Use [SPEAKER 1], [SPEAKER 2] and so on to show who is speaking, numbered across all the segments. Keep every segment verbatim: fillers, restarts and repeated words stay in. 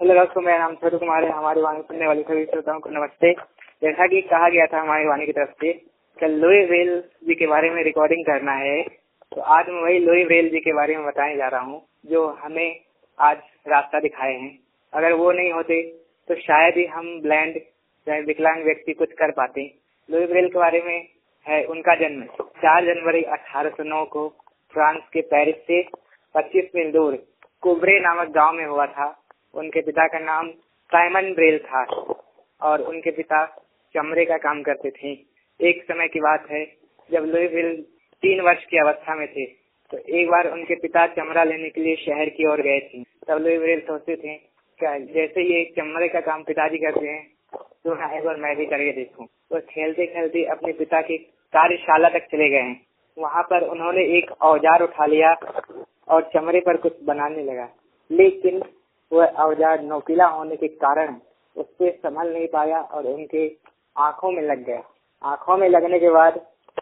[SPEAKER 1] Hello दोस्तों, मेरा नाम छोटू कुमार है। हमारी वाणी सुनने वाले सभी श्रोताओं को नमस्ते। जैसा कि कहा गया था हमारी वाणी की तरफ से कल लुई ब्रेल जी के बारे में रिकॉर्डिंग करना है, तो आज मैं वही लुई ब्रेल जी के बारे में बताने जा रहा हूँ जो हमें आज रास्ता दिखाए हैं। अगर वो नहीं होते तो शायद ही हम ब्लाइंड चाहे विकलांग व्यक्ति कुछ कर पाते। लुई ब्रेल के बारे में है उनका जन्म चार जनवरी अठारह सौ नौ को फ्रांस के पेरिस से पच्चीस मील दूर कुब्रे नामक गांव में हुआ था। उनके पिता का नाम साइमन ब्रेल था और उनके पिता चमड़े का काम करते थे। एक समय की बात है जब लुई ब्रेल तीन वर्ष की अवस्था में थे, तो एक बार उनके पिता चमड़ा लेने के लिए शहर की ओर गए थे। तब लुई ब्रेल सोचते थे क्या जैसे ये चमड़े का काम पिताजी करते हैं तो हाँ एक बार मैं भी करके देखूं। तो खेलते खेलते अपने पिता की कार्यशाला तक चले गए हैं। वहाँ पर उन्होंने एक औजार उठा लिया और चमड़े पर कुछ बनाने लगा, लेकिन वह औजार नोकीला होने के कारण उससे संभल नहीं पाया और उनके आंखों में लग गया। आंखों में लगने के बाद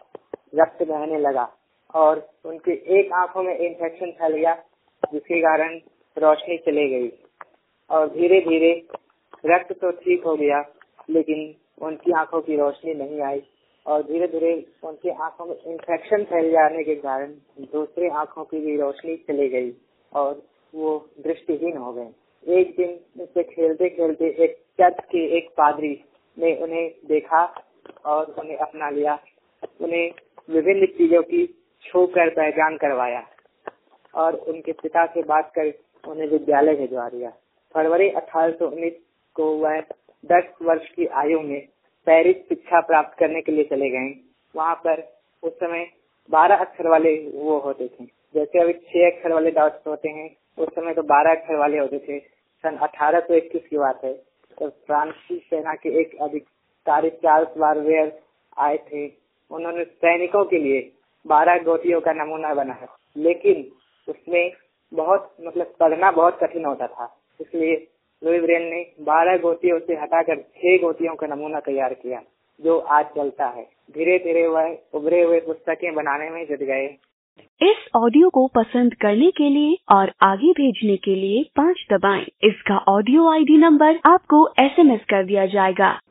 [SPEAKER 1] रक्त बहने लगा और उनके एक आंखों में इन्फेक्शन फैल गया, जिसके कारण रोशनी चली गई और धीरे धीरे रक्त तो ठीक हो गया, लेकिन उनकी आंखों की रोशनी नहीं आई और धीरे धीरे उनकी आंखों में इन्फेक्शन फैल जाने के कारण दूसरी आंखों की भी रोशनी चली गई और वो दृष्टिहीन हो गए। एक दिन उससे खेलते खेलते एक चर्च के एक पादरी ने उन्हें देखा और उन्हें अपना लिया। उन्हें विभिन्न चीजों की छू कर पहचान करवाया और उनके पिता से बात कर उन्हें विद्यालय भिजवा दिया। फरवरी अठारह सौ उन्नीस को वह दस वर्ष की आयु में पेरिस शिक्षा प्राप्त करने के लिए चले गए। वहाँ पर उस समय बारह अक्षर वाले वो होते थे, जैसे अभी छह अक्षर वाले डॉट्स होते हैं, उस समय तो बारह अक्षर वाले होते थे। सन अठारह सौ इक्कीस की बात है, तो फ्रांसीसी सेना के एक अधिकारी चार्ल्स बारवेयर आए थे। उन्होंने सैनिकों के लिए बारह गोटियों का नमूना बनाया, लेकिन उसमें बहुत मतलब पढ़ना बहुत कठिन होता था, इसलिए लुई ब्रेल ने बारह गोटियों से हटाकर छह गोटियों का नमूना तैयार किया, जो आज चलता है। धीरे धीरे वह उभरे हुए पुस्तकें बनाने में जुट गए।
[SPEAKER 2] इस ऑडियो को पसंद करने के लिए और आगे भेजने के लिए पाँच दबाएं। इसका ऑडियो आईडी नंबर आपको एसएमएस कर दिया जाएगा।